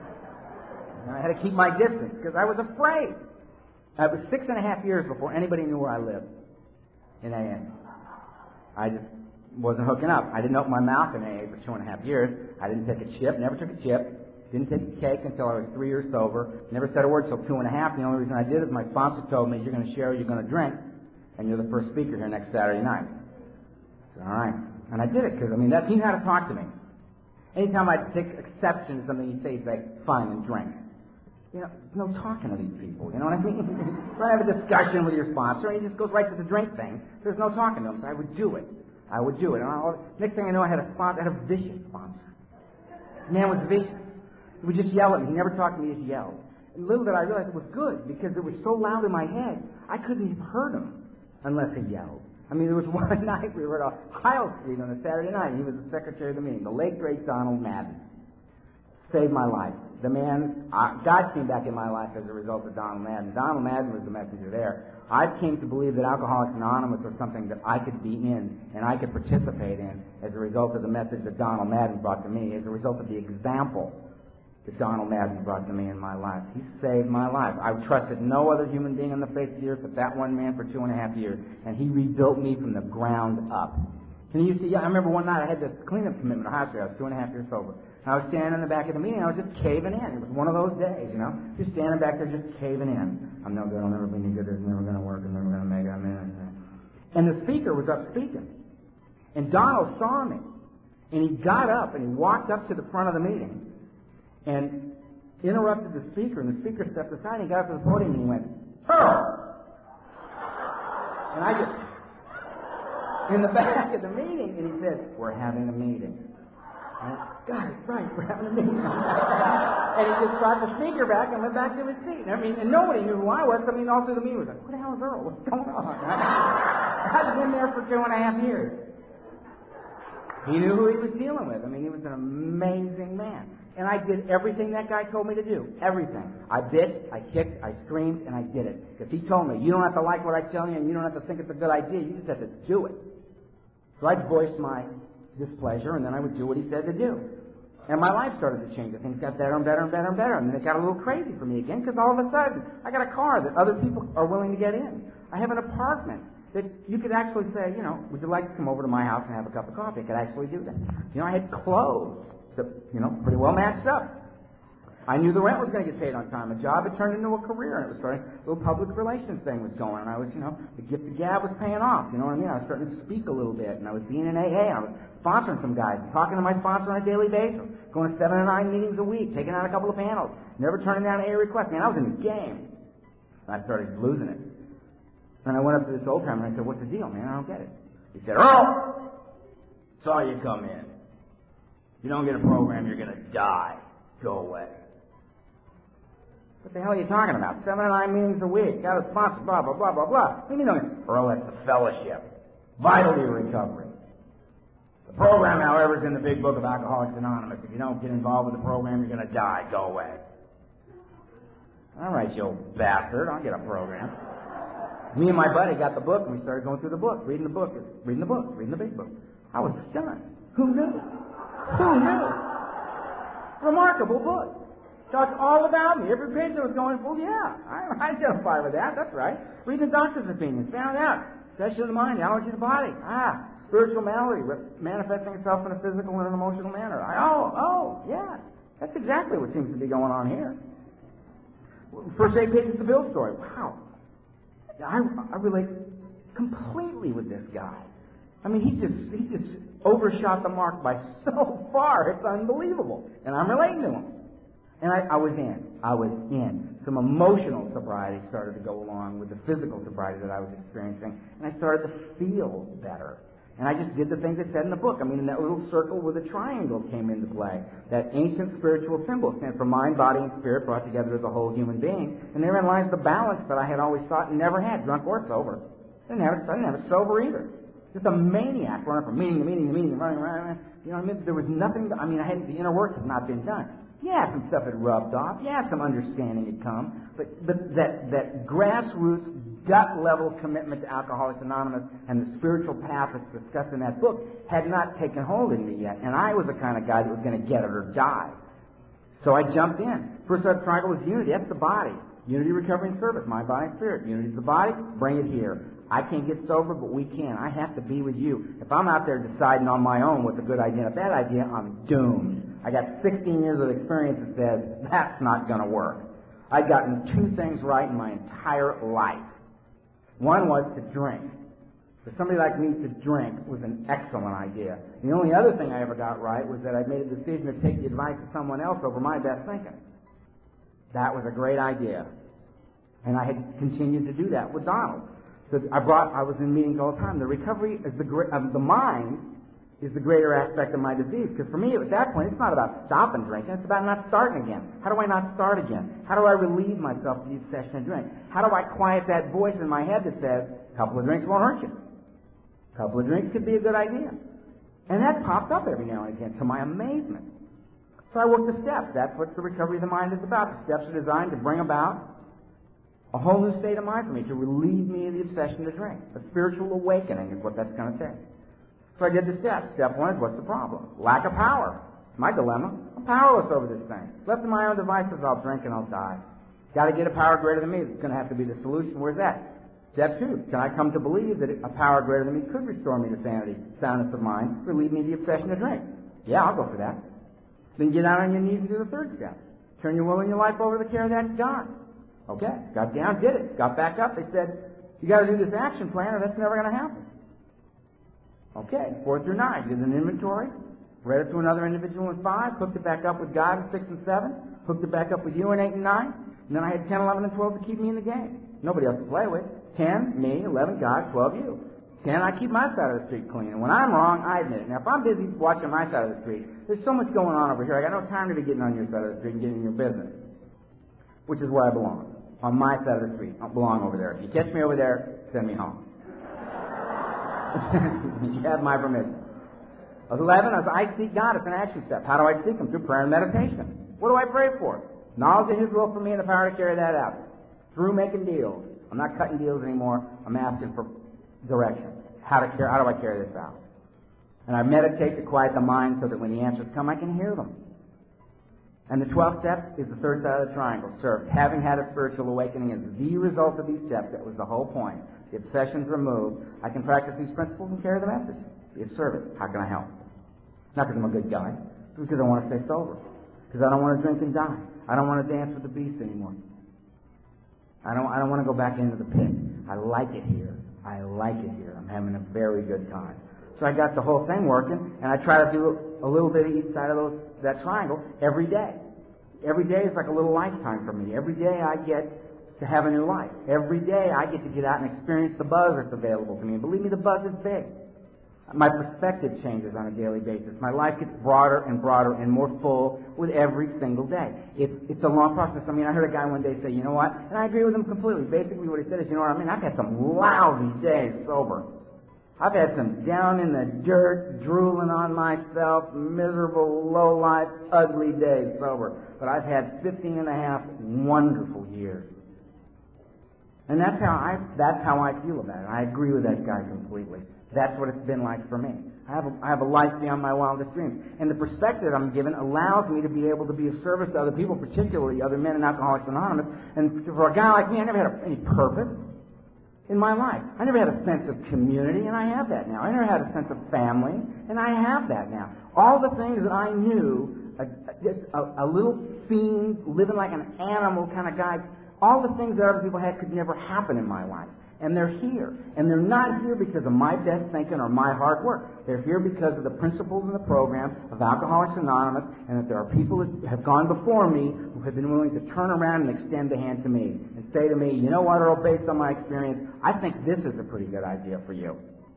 And I had to keep my distance because I was afraid. It was 6.5 years before anybody knew where I lived in AA. I just wasn't hooking up. I didn't open my mouth in AA for 2.5 years. I didn't take a chip, never took a chip. Didn't take a cake until I was 3 years sober. Never said a word till 2.5. The only reason I did is my sponsor told me, you're going to share, you're going to drink, and you're the first speaker here next Saturday night. I said, all right. And I did it because, he knew how to talk to me. Anytime I'd take exception to something he'd say, fine, and drink. No talking to these people, you know what I mean? Try to have a discussion with your sponsor, and he just goes right to the drink thing. There's no talking to him, so I would do it. And next thing I know, I had a sponsor. I had a vicious sponsor. The man was vicious. He would just yell at me. He never talked to me, he just yelled. And little did I realize it was good, because it was so loud in my head, I couldn't have heard him unless he yelled. There was one night we were at Ohio Street on a Saturday night, and he was the secretary of the meeting, the late, great Donald Madden. Saved my life. The man, God came back in my life as a result of Donald Madden. Donald Madden was the messenger there. I came to believe that Alcoholics Anonymous was something that I could be in and I could participate in as a result of the message that Donald Madden brought to me, as a result of the example that Donald Madden brought to me in my life. He saved my life. I've trusted no other human being on the face of the earth but that one man for 2.5 years, and he rebuilt me from the ground up. Can you see? I remember one night I had this cleanup commitment at Ohio Street. I was 2.5 years sober. I was standing in the back of the meeting. I was just caving in. It was one of those days, just standing back there, just caving in. I'm no good. I'll never be any good. It's never going to work. I'm never going to make it. And the speaker was up speaking. And Donald saw me. And he got up and he walked up to the front of the meeting and interrupted the speaker. And the speaker stepped aside and he got up to the podium and he went, Earl! And I just, in the back of the meeting, and he said, we're having a meeting. And I, God, it's right, we're having a meeting. And he just brought the speaker back and went back to his seat. And nobody knew who I was. I mean, all through the meeting was like, what the hell is Earl? What's going on? I've been there for 2.5 years. He knew who he was dealing with. I mean, he was an amazing man. And I did everything that guy told me to do. Everything. I bitched, I kicked, I screamed, and I did it. Because he told me, you don't have to like what I tell you, and you don't have to think it's a good idea. You just have to do it. So I voiced my displeasure, and then I would do what he said to do. And my life started to change. Things got better and better and better and better. And then it got a little crazy for me again, because all of a sudden, I got a car that other people are willing to get in. I have an apartment that you could actually say, would you like to come over to my house and have a cup of coffee? I could actually do that. I had clothes that, pretty well matched up. I knew the rent was going to get paid on time. A job had turned into a career, and it was starting, a little public relations thing was going, and I was, the gift of gab was paying off, you know what I mean? I was starting to speak a little bit, and I was being in AA, I was sponsoring some guys, talking to my sponsor on a daily basis, going to 7 to 9 meetings a week, taking out a couple of panels, never turning down AA requests. Man, I was in the game. And I started losing it. And I went up to this old timer and I said, what's the deal, man? I don't get it. He said, Earl, saw you come in. You don't get a program, you're going to die. Go away. What the hell are you talking about? 7 to 9 meetings a week. Got a sponsor, blah, blah, blah, blah, blah. What do you mean? Earl, that's the fellowship. Vital to your recovery. The program, however, is in the big book of Alcoholics Anonymous. If you don't get involved with the program, you're going to die. Go away. All right, you old bastard. I'll get a program. Me and my buddy got the book, and we started going through the book, reading the big book. I was stunned. Who knew? Remarkable book. Talked all about me. Every page that was going, well, yeah, I identify with that. That's right. Read the doctor's opinions. Found out. Session of the mind, allergy of the body. Spiritual malady manifesting itself in a physical and an emotional manner. Yeah. That's exactly what seems to be going on here. First 8 pages of the Bill story. Wow. I relate completely with this guy. I mean, he just overshot the mark by so far. It's unbelievable. And I'm relating to him. And I was in. Some emotional sobriety started to go along with the physical sobriety that I was experiencing. And I started to feel better. And I just did the things it said in the book. I mean, in that little circle where the triangle came into play, that ancient spiritual symbol stands for mind, body, and spirit brought together as a whole human being. And therein lies the balance that I had always thought and never had, drunk or sober. I didn't have it sober either. Just a maniac running from meeting to meeting, running around. You know what I mean? There was nothing, the inner work had not been done. Yeah, some stuff had rubbed off. Yeah, some understanding had come. But that grassroots, gut-level commitment to Alcoholics Anonymous and the spiritual path that's discussed in that book had not taken hold in me yet. And I was the kind of guy that was going to get it or die. So I jumped in. First triangle was unity. That's the body. Unity, recovery, and service. Mind, body, and spirit. Unity is the body. Bring it here. I can't get sober, but we can. I have to be with you. If I'm out there deciding on my own what's a good idea and a bad idea, I'm doomed. I got 16 years of experience that says that's not going to work. I'd gotten 2 things right in my entire life. One was to drink. For somebody like me to drink was an excellent idea. The only other thing I ever got right was that I made a decision to take the advice of someone else over my best thinking. That was a great idea. And I had continued to do that with Donald. So I was in meetings all the time. The recovery is the mind is the greater aspect of my disease. Because for me, at that point, it's not about stopping drinking. It's about not starting again. How do I not start again? How do I relieve myself of the obsession of drink? How do I quiet that voice in my head that says, a couple of drinks won't hurt you? A couple of drinks could be a good idea. And that popped up every now and again, to my amazement. So I worked the steps. That's what the recovery of the mind is about. The steps are designed to bring about a whole new state of mind for me, to relieve me of the obsession to drink. A spiritual awakening is what that's going to take. So I did the steps. Step 1 is, what's the problem? Lack of power. My dilemma. I'm powerless over this thing. Left to my own devices, I'll drink and I'll die. Got to get a power greater than me. It's going to have to be the solution. Where's that? Step 2. Can I come to believe that a power greater than me could restore me to sanity, soundness of mind, relieve me of the obsession to drink? Yeah, I'll go for that. Then get down on your knees and do the 3rd step. Turn your will and your life over to the care of that God. Okay, got down, did it. Got back up. They said, you got to do this action plan or that's never going to happen. Okay, 4 through 9. Did an inventory. Read it to another individual in 5. Hooked it back up with God in 6 and 7. Hooked it back up with you in 8 and 9. And then I had 10, 11, and 12 to keep me in the game. Nobody else to play with. 10, me, 11, God, 12, you. 10, I keep my side of the street clean. And when I'm wrong, I admit it. Now, if I'm busy watching my side of the street, there's so much going on over here. I got no time to be getting on your side of the street and getting in your business, which is where I belong. On my side of the street. I belong over there. If you catch me over there, send me home. You have my permission. 11, I seek God. It's an action step. How do I seek Him? Through prayer and meditation. What do I pray for? Knowledge of His will for me and the power to carry that out. Through making deals. I'm not cutting deals anymore. I'm asking for direction. How do I carry this out? And I meditate to quiet the mind so that when the answers come, I can hear them. And the 12th step is the third side of the triangle. Serve. Having had a spiritual awakening is the result of these steps. That was the whole point. The obsession's removed. I can practice these principles and carry the message. It's service. How can I help? Not because I'm a good guy. It's because I want to stay sober. Because I don't want to drink and die. I don't want to dance with the beast anymore. I don't want to go back into the pit. I like it here. I like it here. I'm having a very good time. So I got the whole thing working, and I try to do a little bit of each side of that triangle every day. Every day is like a little lifetime for me. Every day I get to have a new life. Every day I get to get out and experience the buzz that's available to me. And believe me, the buzz is big. My perspective changes on a daily basis. My life gets broader and broader and more full with every single day. It's a long process. I mean, I heard a guy one day say, you know what? And I agree with him completely. Basically what he said is, you know what I mean? I've had some lousy days sober. I've had some down in the dirt, drooling on myself, miserable, low-life, ugly days sober. But I've had 15 and a half wonderful years. And that's how I feel about it. I agree with that guy completely. That's what it's been like for me. I have a life beyond my wildest dreams. And the perspective I'm given allows me to be able to be of service to other people, particularly other men in Alcoholics Anonymous. And for a guy like me, I never had any purpose in my life. I never had a sense of community, and I have that now. I never had a sense of family, and I have that now. All the things that I knew, just a little fiend, living like an animal kind of guy, all the things that other people had could never happen in my life. And they're here. And they're not here because of my best thinking or my hard work. They're here because of the principles in the program of Alcoholics Anonymous, and that there are people that have gone before me who have been willing to turn around and extend a hand to me and say to me, you know what, Earl, based on my experience, I think this is a pretty good idea for you.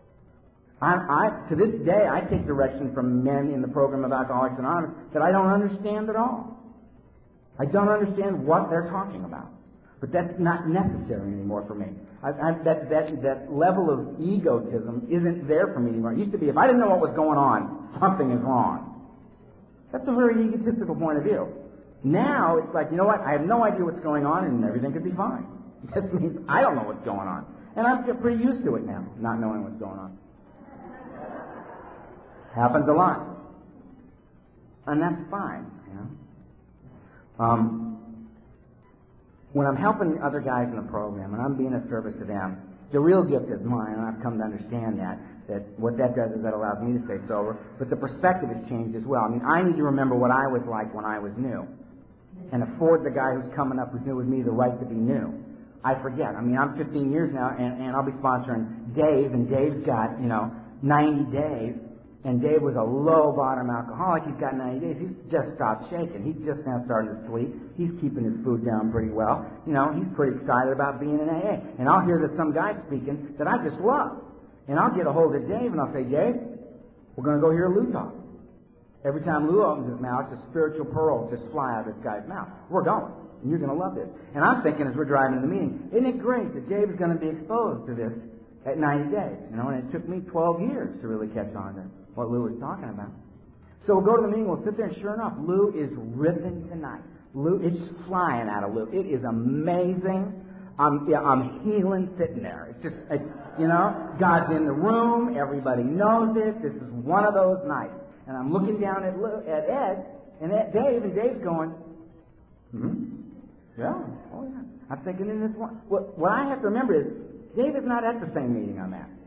To this day, I take direction from men in the program of Alcoholics Anonymous that I don't understand at all. I don't understand what they're talking about. But that's not necessary anymore for me. That level of egotism isn't there for me anymore. It used to be, if I didn't know what was going on, something is wrong. That's a very egotistical point of view. Now, it's like, you know what, I have no idea what's going on, and everything could be fine. It just means I don't know what's going on. And I'm pretty used to it now, not knowing what's going on. Happens a lot. And that's fine, you know. When I'm helping other guys in the program and I'm being of service to them, the real gift is mine, and I've come to understand that what that does is that allows me to stay sober, but the perspective has changed as well. I mean, I need to remember what I was like when I was new and afford the guy who's coming up who's new with me the right to be new. I forget. I mean, I'm 15 years now, and I'll be sponsoring Dave, and Dave's got, 90 days. And Dave was a low-bottom alcoholic. He's got 90 days. He's just stopped shaking. He's just now starting to sleep. He's keeping his food down pretty well. He's pretty excited about being in AA. And I'll hear that some guy speaking that I just love. And I'll get a hold of Dave, and I'll say, Dave, we're going to go hear Lou talk. Every time Lou opens his mouth, it's a spiritual pearl just fly out of this guy's mouth. We're going, and you're going to love this. And I'm thinking as we're driving to the meeting, isn't it great that Dave is going to be exposed to this at 90 days? And it took me 12 years to really catch on to what Lou was talking about. So we'll go to the meeting, we'll sit there, and sure enough, Lou is ripping tonight. Lou, it's flying out of Lou. It is amazing. I'm healing sitting there. God's in the room, everybody knows it. This is one of those nights. And I'm looking down at Ed, and at Dave, and Dave's going, yeah, oh yeah. I'm thinking in this one. What I have to remember is, Dave is not at the same meeting I'm at.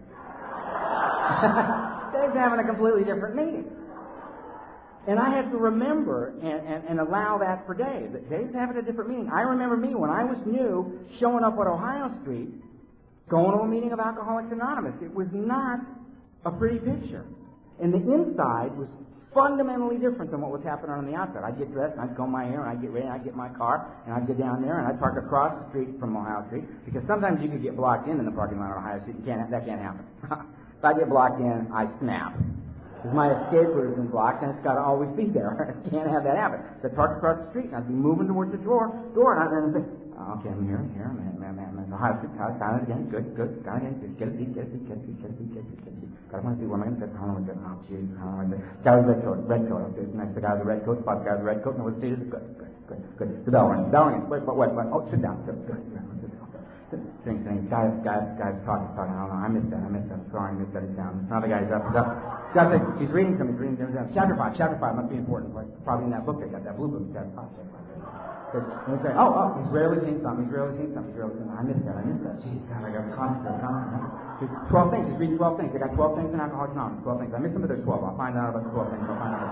Dave's having a completely different meeting. And I have to remember and allow that for Dave. That Dave's having a different meeting. I remember me when I was new, showing up at Ohio Street, going to a meeting of Alcoholics Anonymous. It was not a pretty picture. And the inside was Fundamentally different than what was happening on the outside. I'd get dressed, and I'd comb my hair, and I'd get ready, and I'd get my car, and I'd go down there, and I'd park across the street from Ohio Street, because sometimes you could get blocked in the parking lot on Ohio Street. That can't happen. If I get blocked in, I snap. Because my escape route has been blocked, and it's got to always be there. I can't have that happen. So I'd park across the street, and I'd be moving towards the door, and I'd say, okay, I'm here, I'm Ohio Street, got it again, good, got it again, get a seat. Got my seat, where am I going to sit? How am I going to sit? How am I going to sit? Guy with the red coat, okay, nice, the guy with the red coat, spot the guy with the red coat, and where the seat is, good. The bell rings, wait, oh, sit down, good. Sing, guys talking, I don't know, I missed that, sorry, I missed that, he's down. Another guy's up. He's reading something, chapter 5 must be important, probably in that book they got, that blue book, chapter 5. And he's saying, he's rarely seen something, I missed that, jeez, God, I got concentrate. 12 things, he's reading 12 things, they got 12 things in Alcoholics Anonymous, 12 things, I missed them, but there's 12, I'll find out about the 12 things,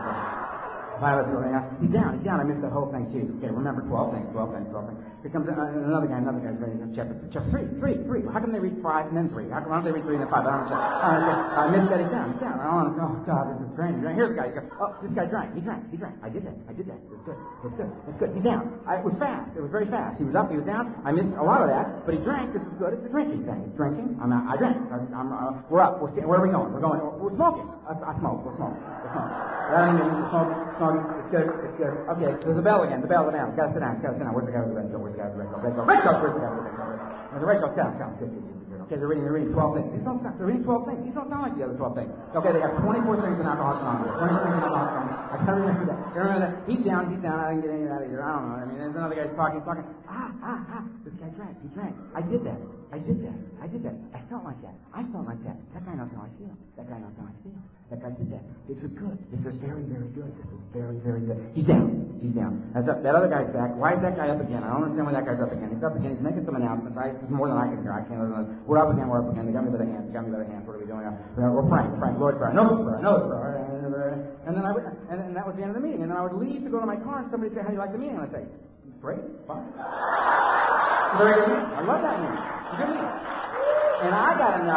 He's down, I missed the whole thing, too. Okay, remember 12 things. Here comes another guy, chapter 3. How come they read 5 and then 3? How come they read 3 and then 5? I missed that, he's down. Oh, God, this is strange. Here's the guy. This guy drank. He drank. I did that. It's good. He's down. It was fast. It was very fast. He was up, he was down. I missed a lot of that, but he drank. This is good. It's a drinking thing. He's drinking. I drank. We're up. Where are we going? We're smoking. I smoke. We're smoking. Smoking. It's good. Okay, so there's a bell again. Gotta sit down. Where's the guy with the red coat? Where's the guy with the red coat? Red coat. Where's the guy with the red coat? The red coat. Down. Good. Okay, they're reading 12 things. They're reading 12 things. These don't sound like the other 12 things. Okay, they have 24 things in Alcoholics Anonymous. I can't remember that. He's down. I didn't get any of that either. I don't know. I mean, there's another guy talking. This guy drank. He drank. I did that. I felt like that. That guy knows how I feel. That guy did that. This is good. This is very, very good. He's down. That other guy's back. Why is that guy up again? I don't understand why that guy's up again. He's up again. He's making some announcements. It's more than I can hear. I can't listen. We're up again. They got me by the hand. What are we doing now? We're praying. Lord's Prayer. No prayer. And then that was the end of the meeting. And then I would leave to go to my car, and somebody would say, how do you like the meeting? And I'd say, great, fine. Very good meeting. I love that meeting. It's a good meeting. And I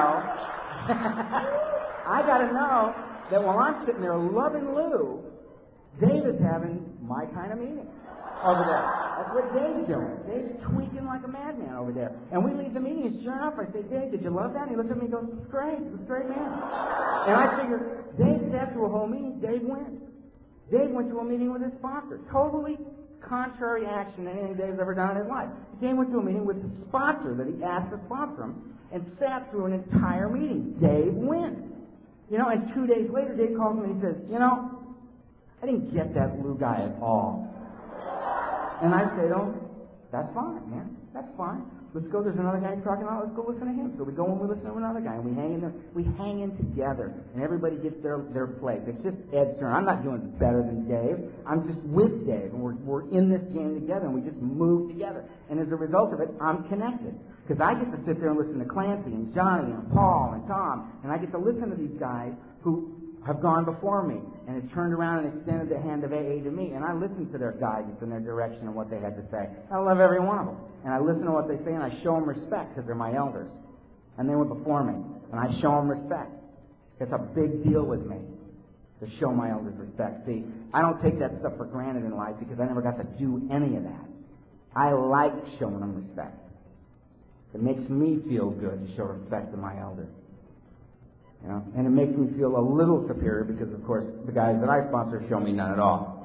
gotta know that while I'm sitting there loving Lou, Dave is having my kind of meeting over there. That's what Dave's doing. Dave's tweaking like a madman over there. And we leave the meeting, and sure enough, I say, Dave, did you love that? And he looks at me and goes, it's great. It's a great man. And I figure, Dave sat through a whole meeting. Dave went. Dave went to a meeting with his sponsor. Totally contrary action to anything Dave's ever done in his life. Dave went to a meeting with his sponsor that he asked to sponsor him and sat through an entire meeting. Dave went. And 2 days later, Dave calls me and he says, I didn't get that Lou guy at all. And I say, that's fine, man. That's fine. Let's go. There's another guy talking about. Let's go listen to him. So we go and we listen to another guy, and we hang in there. We hang in together, and everybody gets their place. It's just Ed's turn. I'm not doing better than Dave. I'm just with Dave, and we're in this game together, and we just move together. And as a result of it, I'm connected because I get to sit there and listen to Clancy and Johnny and Paul and Tom, and I get to listen to these guys who have gone before me and have turned around and extended the hand of AA to me, and I listen to their guidance and their direction and what they had to say. I love every one of them, and I listen to what they say, and I show them respect because they're my elders, and they went before me, and I show them respect. It's a big deal with me to show my elders respect. See, I don't take that stuff for granted in life because I never got to do any of that. I like showing them respect. It makes me feel good to show respect to my elders. And it makes me feel a little superior because, of course, the guys that I sponsor show me none at all.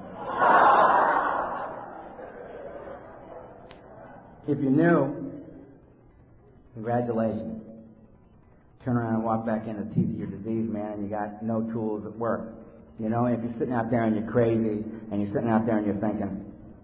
If you're new, congratulations. Turn around and walk back into the teeth of your disease, man, and you got no tools at work. If you're sitting out there and you're crazy, and you're sitting out there and you're thinking,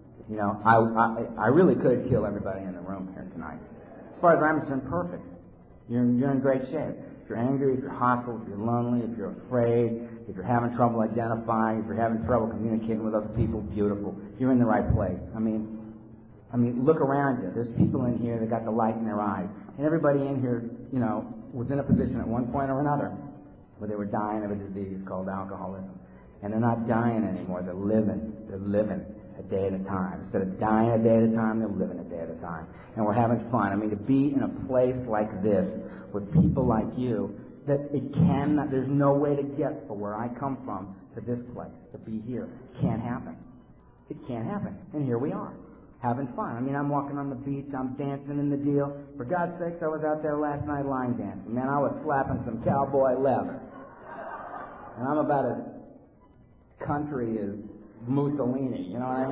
I really could kill everybody in the room here tonight. As far as I'm concerned, perfect. You're in great shape. If you're angry, if you're hostile, if you're lonely, if you're afraid, if you're having trouble identifying, if you're having trouble communicating with other people, beautiful. You're in the right place. I mean, look around you. There's people in here that got the light in their eyes. And everybody in here, was in a position at one point or another where they were dying of a disease called alcoholism. And they're not dying anymore. They're living. They're living a day at a time. Instead of dying a day at a time, they're living a day at a time. And we're having fun. To be in a place like this with people like you that there's no way to get from where I come from to this place, to be here. Can't happen. It can't happen. And here we are, having fun. I mean, I'm walking on the beach, I'm dancing in the deal. For God's sakes, I was out there last night line dancing. Man, I was slapping some cowboy leather. And I'm about as country as Mussolini, you know what I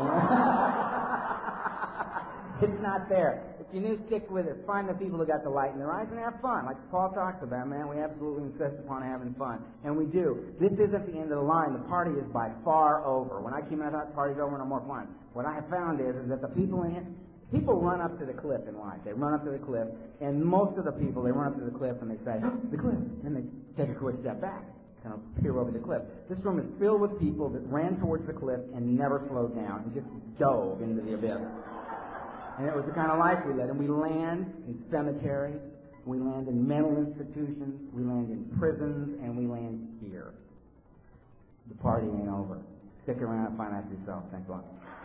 mean? It's not there. If you do, stick with it. Find the people who got the light in their eyes and have fun. Like Paul talks about, man, we absolutely insist upon having fun. And we do. This isn't the end of the line. The party is by far over. When I came out, I thought the party's over, no more fun. What I have found is that the people in it, people run up to the cliff in life. They run up to the cliff, and most of the people, they run up to the cliff and they say, oh, the cliff. And they take a quick step back, kind of peer over the cliff. This room is filled with people that ran towards the cliff and never slowed down and just dove into the abyss. And it was the kind of life we led. And we land in cemeteries, we land in mental institutions, we land in prisons, and we land here. The party ain't over. Stick around and find out for yourself. Thanks a lot.